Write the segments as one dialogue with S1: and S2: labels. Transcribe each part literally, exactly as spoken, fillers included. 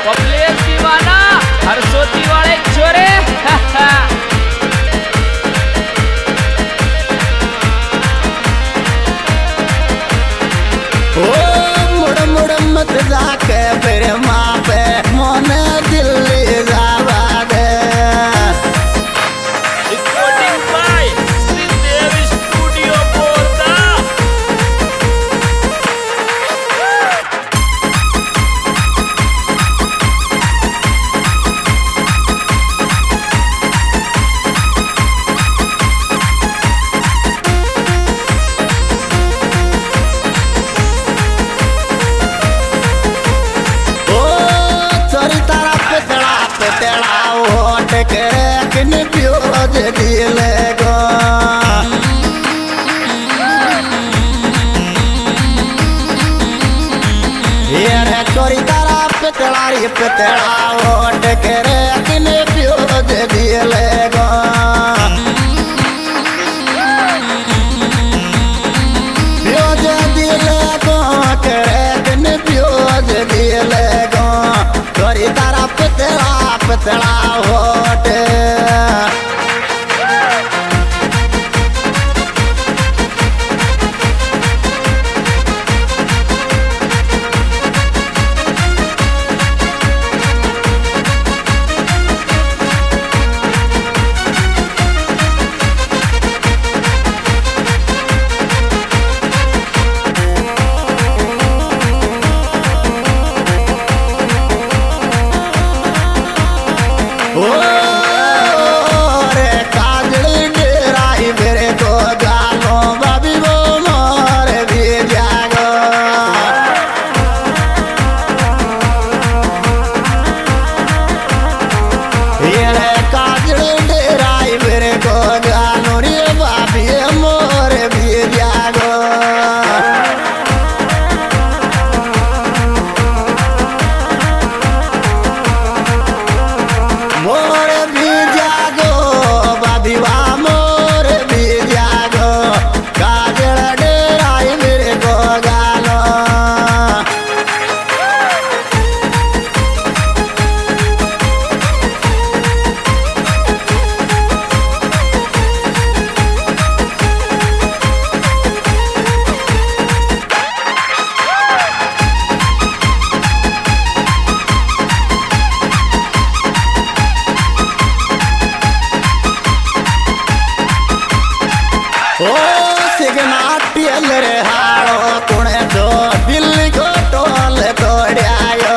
S1: कमलेश दीवाना हरसोती वाले छोरे
S2: ओ मुड़ मुड़ मत जाके फिर माँ पे मोन दिल्ली जावा दे।
S1: रिकॉर्डिंग बाय श्रीदेव स्टूडियो बोलता।
S2: किन प्योज दिले गो ये चोरी तारा पितलारी पितला ओट करे किन प्योज दिले गो प्योज दिले गो करे किन प्योज दिले गो चोरी तारा पितला पितला ओट ओ सिगनाटियल रे हाड़ो कुणे तो दिल्ली को टोल तोड़ायो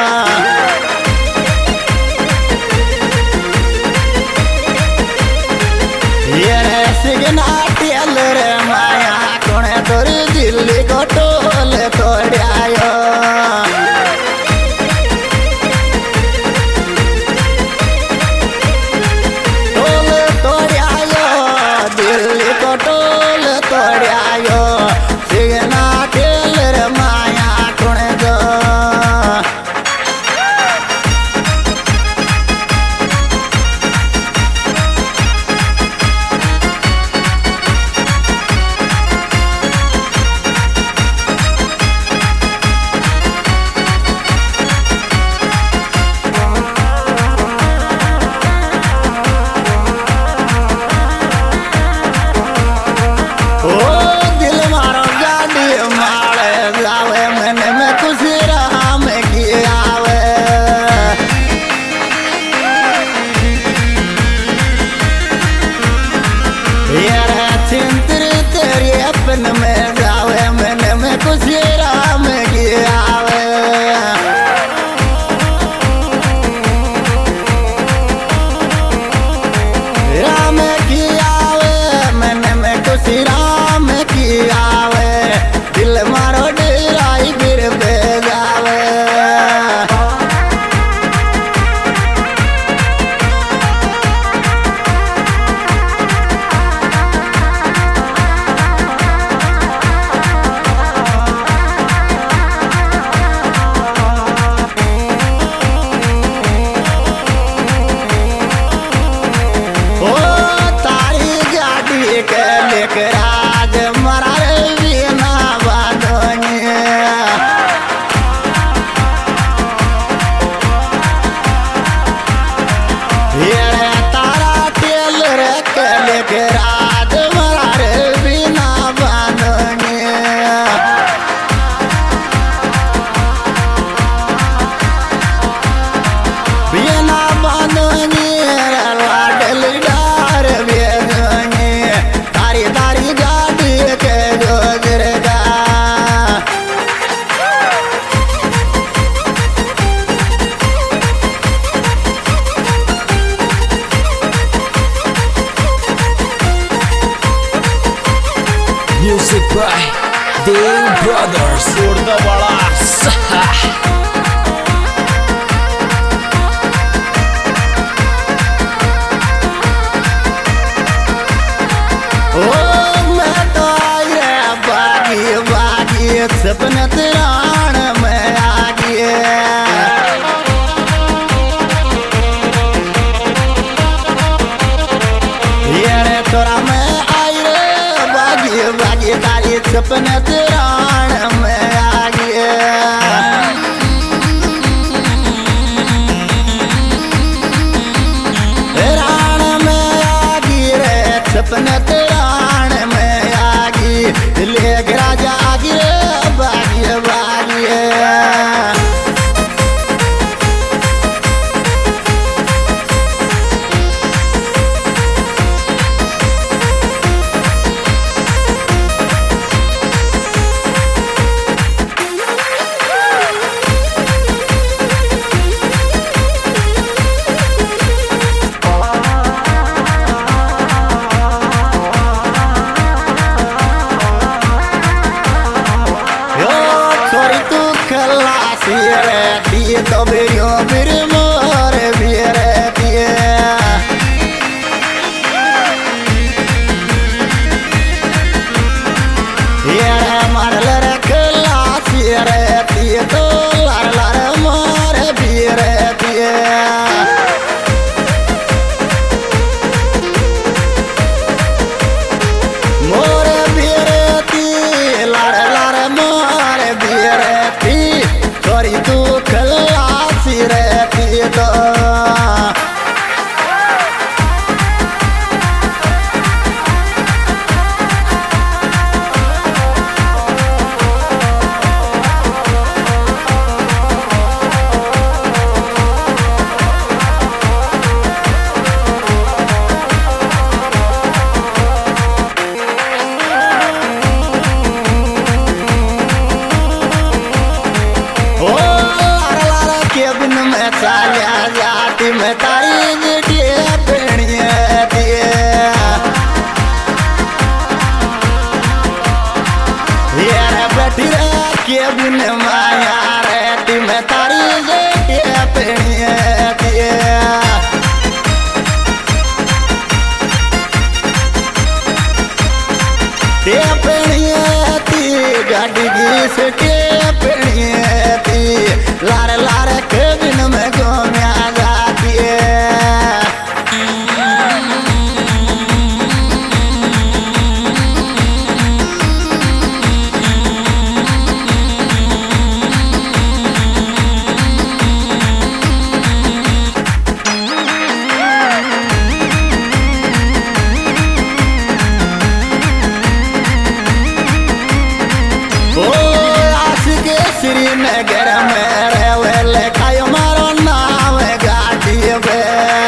S2: ये सिगनाटियल रे माया कुणे तो दिल्ली को टोल तोड़ायो टोल तोड़ायो दिल्ली को टोल तोड़ायो सिगना टेल रे माया कुणे दो में जावे मैंने में कुछ राम की आवे राम की आवे मैंने में कुछ राम की आवे दिल मारो डेराई फिर पे
S1: Brothers Surda Bala
S2: सपने तिरान में आ गए ये रे तोरा में आई रे बागी बागी तारी सपने तिरान में आ गए रान में आ गई रे सपने तिरान में आ गई ले राजा आ गई रे बागी बागी तो बिरियो बिर मोर बिरे पिए ये रे मारल रे खलासी रे पिए तो लार लार मोर बिरे पिए मोर बिरे पी लार लार मोर बिरे पी तोरी तू रहती तो चालिया जाती में तारी जिटिए पेड़िए दिए ये रे बैठी रे के बिन माया रहती में तारी जिटिए पेड़िए दिए ते पेड़िए ती गाड़ी की सिटे पेड़िए ती लार लार के बिन में घूमिया जाती है श्रीनगर में रेवल खायो मारो नाम गाड़ी पे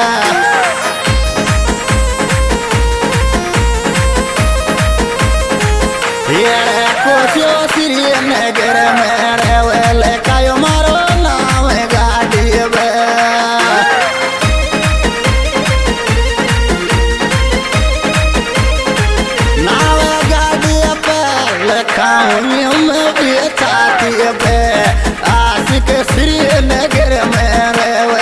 S2: ये रे कोसियो श्रीनगर में रेवल खायो मारो नाम गाड़ी पे नाव गाड़ी पे लखाऊं में बेचाती पे आशिक श्रीनगर में रेवे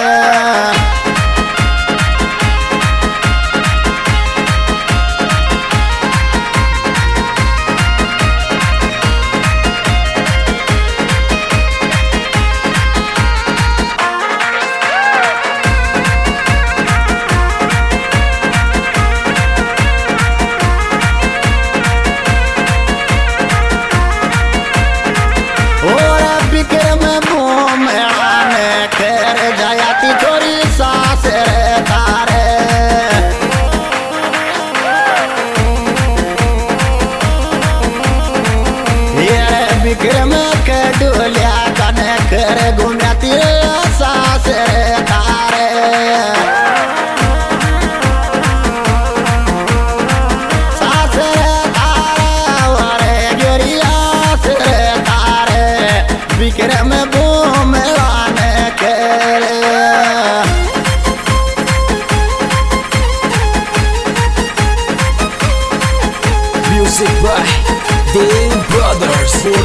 S2: विक्रम के डोलिया कने कर घूमिया तेरे सास रे तारे सास रे तारे वारे गिरिया से तारे विक्रम घूम लाने करे
S1: Music by Dave Brothers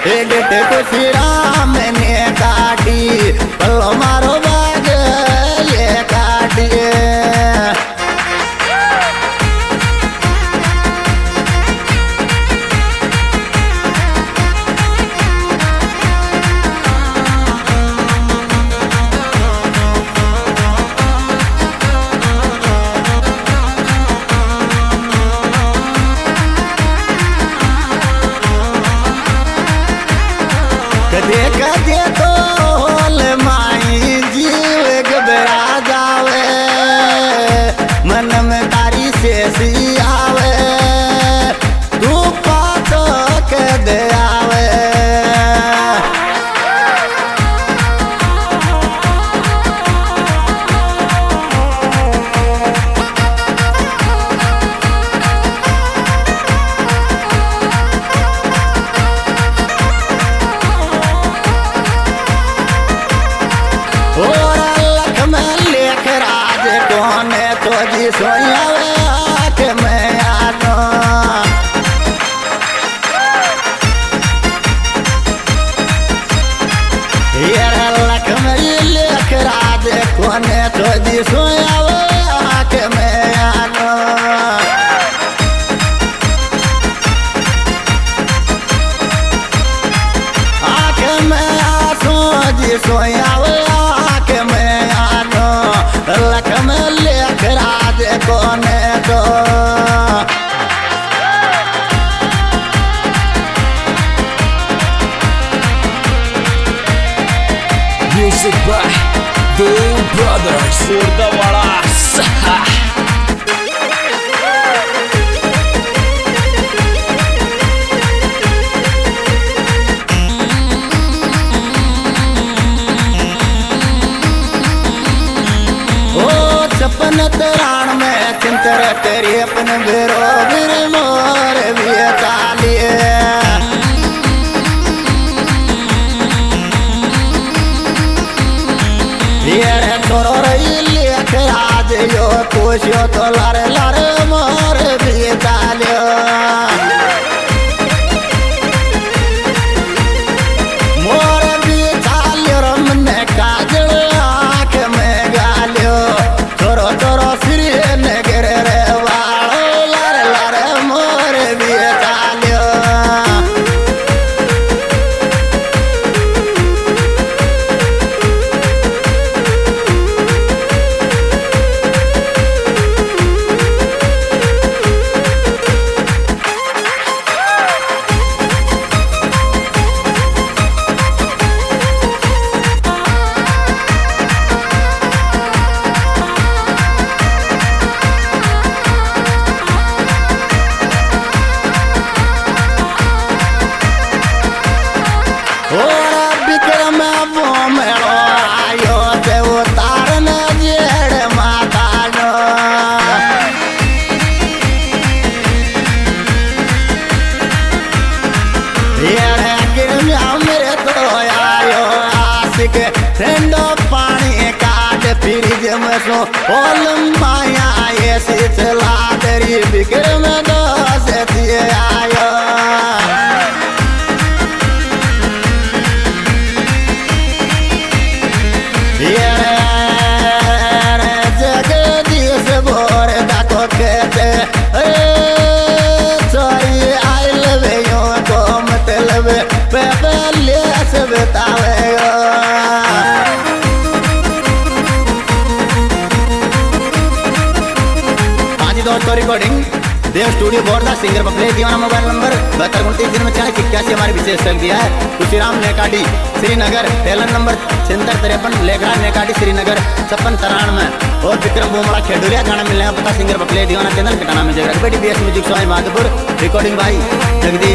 S2: edit Khushi Ram ने काटी पल्लो मारो बाग ये काटिए कदे कदे तो होल माई जीव घबरा जावे मन में तारी शेषी आवे तू पातो के दे आवे तो जी सोयावे आँख में आनो यार लख में लेख राज कोने तो जी सोयावे आँख में आनो आँख में आसो जी सोयावे आँख में आनो लख में राज कोने दो
S1: Music by Dev Brothers. Urdawala Saha.
S2: चपन तराण में चिंतर तेरी अपन बेरो बिर मोर भी चालिए ये छोरो रही लेख राज यो खुशियो तो लारे लारे मोर भी चालियो मोर भी चालियो रमने काजल आँख में गालियो चोरो चोरो श्री नगर रे वालो लारे लारे मोर भी चालियो विक्रम वो मेलो आयो ते उतारन जेड़ माता नो येड़े गिरम्या मेरे तो आयो आशिक ठंडो पानी काट फ्रिज में सो ओल माया ये सिचला तेरी विक्रम दो से दिए आयो जगदीश बोर दाको कहते सॉरी आई लव यू को मतलब पहले से बतावे आज दोस्तों recording Dev studio board singer Paple Deewana mobile number बहत्तर उनतीस दिन में चालीस इक्यासी हमारे विशेष रख दिया है तुलसीराम नेकाडी श्रीनगर टेलन नंबर छिहत्तर तिरपन लेखरा नेकाडी श्रीनगर छप्पन तिरानवे और विक्रम बोमड़ा खेडूरिया गाना मिलने का पता सिंगर पपले दीवाना चैनल के नाम में जगह बेटी बी एस म्यूजिक स्वामी माधोपुर रिकॉर्डिंग भाई जगदीश।